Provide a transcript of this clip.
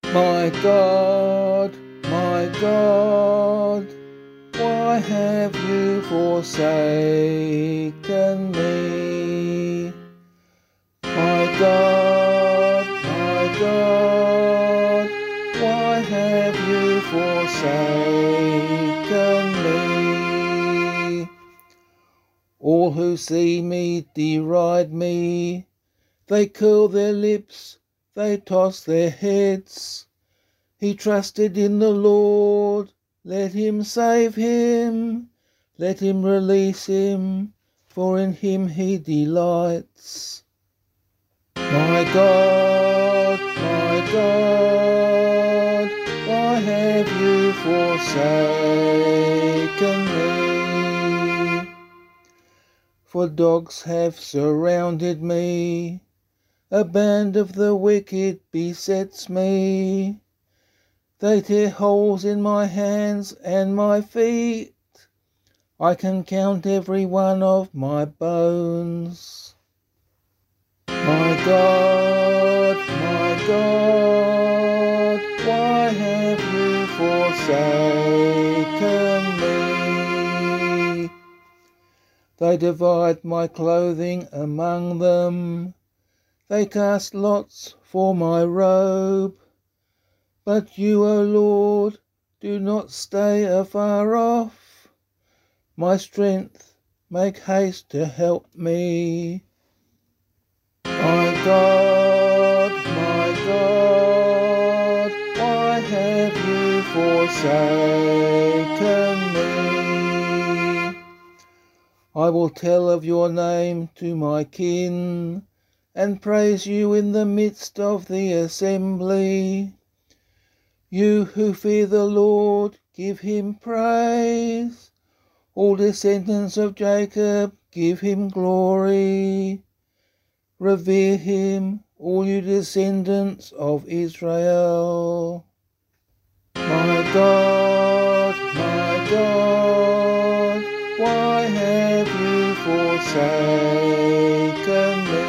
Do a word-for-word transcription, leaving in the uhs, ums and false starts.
My God, my God, why have you forsaken me? My God, my God, why have you forsaken me? All who see me deride me, they curl their lips, they toss their heads. He trusted in the Lord, let him save him, let him release him, for in him he delights. My God, my God, why have you forsaken me? For dogs have surrounded me, a band of the wicked besets me. They tear holes in my hands and my feet. I can count every one of my bones. My God, my God, why have you forsaken me? They divide my clothing among them. They cast lots for my robe. But you, O Lord, do not stay afar off. My strength, make haste to help me. My God, my God, why have you forsaken me? I will tell of your name to my kin, and praise you in the midst of the assembly. You who fear the Lord, give him praise. All descendants of Jacob, give him glory. Revere him, all you descendants of Israel. My God, my God, why have you forsaken me?